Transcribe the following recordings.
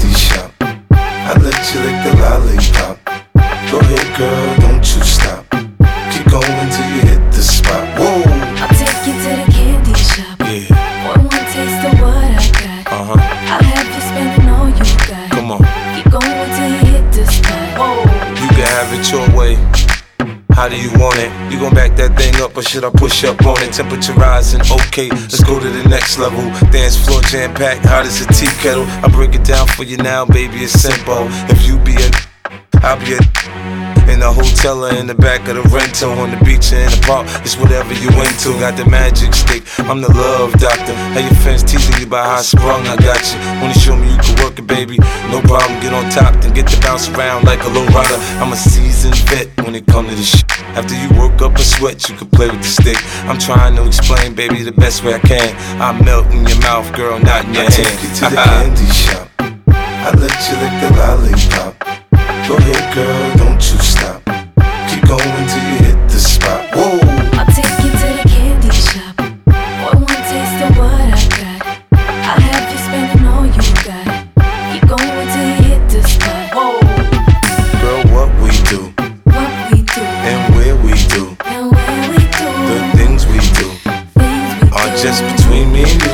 candy shop. I let you lick the lollipop. Go ahead, girl, don't you stop. Keep going till you hit the spot. Whoa. I'll take you to the candy shop. Yeah. One taste of what I got. I'll have you spending all you got. Come on. Keep going till you hit the spot. Whoa. You can have it your way. How do you want it? You gon' back that thing up or should I push up on it? Temperature rising, okay, let's go to the next level. Dance floor jam packed, hot as a tea kettle. I break it down for you now, baby, it's simple. If you be a, I'll be a. In the hotel or in the back of the rental, on the beach or in the park, it's whatever you into. Got the magic stick, I'm the love doctor. How your fans teasing you about how I sprung, I got you. Wanna show me you can work it, baby? No problem, get on top, then get to bounce around like a low rider. I'm a seasoned vet when it comes to this shit. After you work up a sweat, you can play with the stick. I'm trying to explain, baby, the best way I can. I melt in your mouth, girl, not in your hand. I take you to the candy shop. I let you lick the lollipop. Go ahead, girl, don't you stop. Keep going till you hit the spot. Whoa. I'll take you to the candy shop. One taste of what I got. I'll have you spending all you got. Keep going till you hit the spot. Whoa. Girl, what we do, What we do, and where we do, and where we do, the things we do things we are do. just between me and you,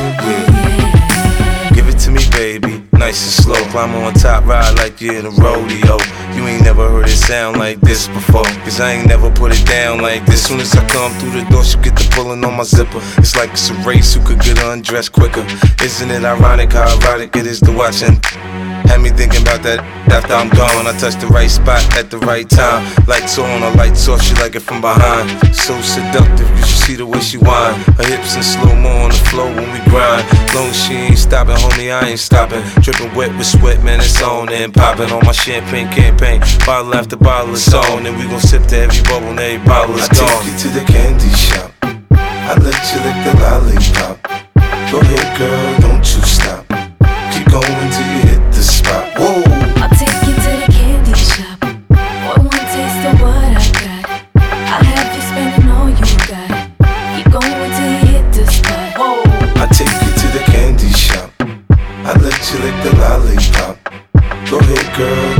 yeah. Give it to me, baby, nice and slow. Climb on top, ride like you're in a rodeo. You ain't never heard it sound like this before, cause I ain't never put it down like this. Soon as I come through the door, she get the pulling on my zipper. It's like it's a race, who could get undressed quicker. Isn't it ironic how erotic it is to watch and had me thinking about that after I'm gone. I touch the right spot at the right time. Lights on or lights off, she like it from behind. So seductive, you should see the way she whine. Her hips in slow-mo on the floor when we grind. Long as she ain't stopping, homie, I ain't stopping. Dripping wet with sweat, man, it's on and popping on my champagne campaign. Bottle after bottle is on, and we gon' sip to every bubble and every bottle is gone. I take you to the candy shop. I let you lick the lollipop. Go ahead, girl, don't you stop. Keep going till you hit the spot. Whoa. I'll take you to the candy shop. One taste of what I got. I'll have you spending all you got. Keep going till you hit the spot. Whoa. I take you to the candy shop. I let you lick the lollipop. Go ahead, girl,